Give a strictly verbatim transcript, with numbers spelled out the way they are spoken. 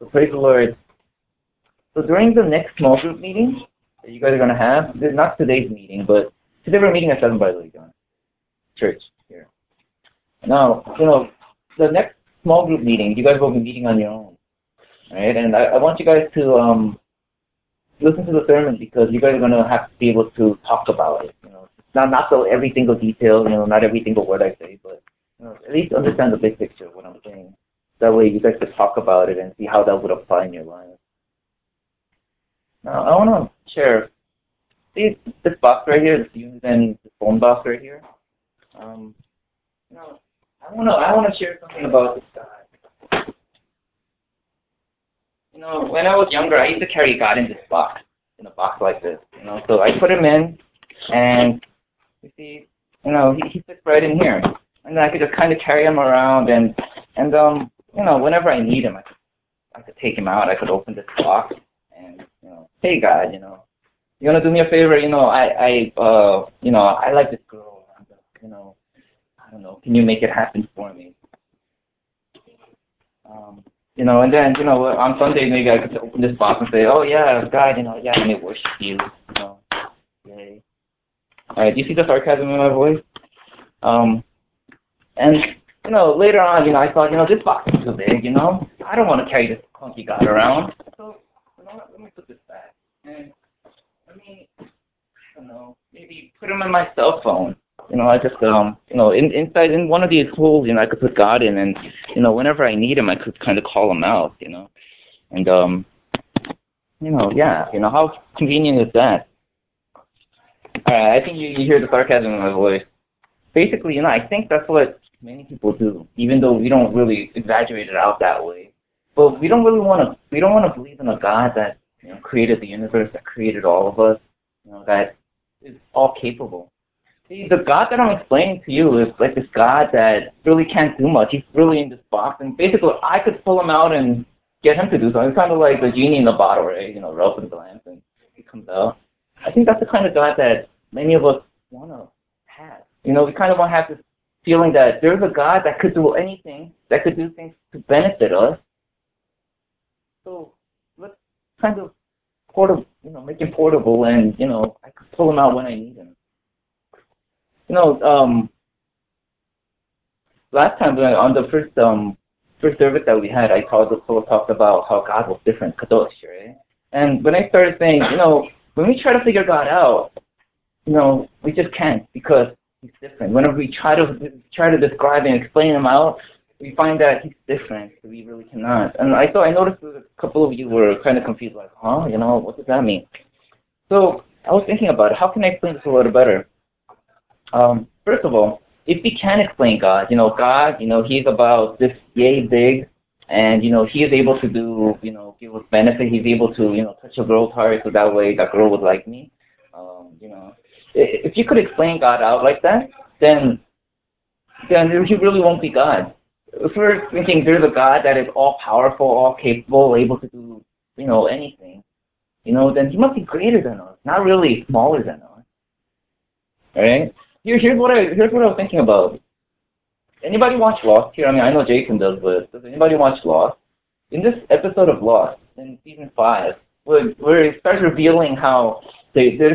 So praise the Lord. So during the next small group meeting that you guys are going to have, not today's meeting, but today we're meeting at seven by the way, John. Church here. Now, you know, the next small group meeting, you guys will be meeting on your own, right? And I, I want you guys to um, listen to the sermon because you guys are going to have to be able to talk about it. You know, not not so every single detail, you know, not every single word I say, but you know, at least understand the big picture of what I'm saying. That way, you guys could talk about it and see how that would apply in your life. Now, I want to share. See this box right here, this Uniden phone box right here. Um, you know, I want to I want to share something about this guy. You know, when I was younger, I used to carry God in this box, in a box like this. You know, so I put him in, and you see, you know, he, he fits right in here, and then I could just kind of carry him around, and and um, you know, whenever I need him, I could I could take him out. I could open this box, and you know, hey God, you know, you wanna do me a favor? You know, I I uh, you know, I like this girl. You know, I don't know. Can you make it happen for me? Um, you know, and then, you know, on Sunday maybe I could open this box and say, oh yeah, God, you know, yeah, let me worship you. You know, yay. All right, do you see the sarcasm in my voice? Um, and you know, later on, you know, I thought, you know, this box is too big. You know, I don't want to carry this clunky God around. So, you know, let me put this back. And let me, I don't know, maybe put him in my cell phone. You know, I just, um, you know, in, inside, in one of these holes, you know, I could put God in, and, you know, whenever I need him, I could kind of call him out, you know. And, um, you know, yeah, you know, how convenient is that? All right, I think you, you hear the sarcasm in my voice. Basically, you know, I think that's what many people do, even though we don't really exaggerate it out that way. But we don't really want to, we don't want to believe in a God that, you know, created the universe, that created all of us, you know, that is all capable. See, the God that I'm explaining to you is like this God that really can't do much. He's really in this box, and basically I could pull him out and get him to do something. It's kind of like the genie in the bottle, right? You know, rub and glance, and he comes out. I think that's the kind of God that many of us want to have. You know, we kind of want to have this feeling that there's a God that could do anything, that could do things to benefit us. So let's kind of portable, you know, make him portable, and you know, I could pull him out when I need him. You know, um, last time on the first um first service that we had, I talked talked about how God was different, kadosh, right? And when I started saying, you know, when we try to figure God out, you know, we just can't because he's different. Whenever we try to try to describe and explain him out, we find that he's different. So we really cannot. And I thought I noticed that a couple of you were kind of confused, like, huh? You know, what does that mean? So I was thinking about it. How can I explain this a little better? Um, first of all, if we can explain God, you know, God, you know, he's about this yay big, and, you know, he is able to do, you know, give us benefit. He's able to, you know, touch a girl's heart so that way that girl would like me. Um, you know, if you could explain God out like that, then, then he really won't be God. If we're thinking there's a God that is all powerful, all capable, able to do, you know, anything, you know, then he must be greater than us, not really smaller than us. All right? Here, here's what I here's what I was thinking about. Anybody watch Lost here? I mean, I know Jason does, but does anybody watch Lost? In this episode of Lost, in season five, where, where it starts revealing how they, there's